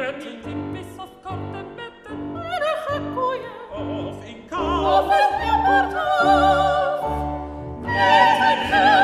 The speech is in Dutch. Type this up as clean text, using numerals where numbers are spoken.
betten. Niet in pis of korte betten, aardige koeien. Of in kou. Of een appeltaf. Met een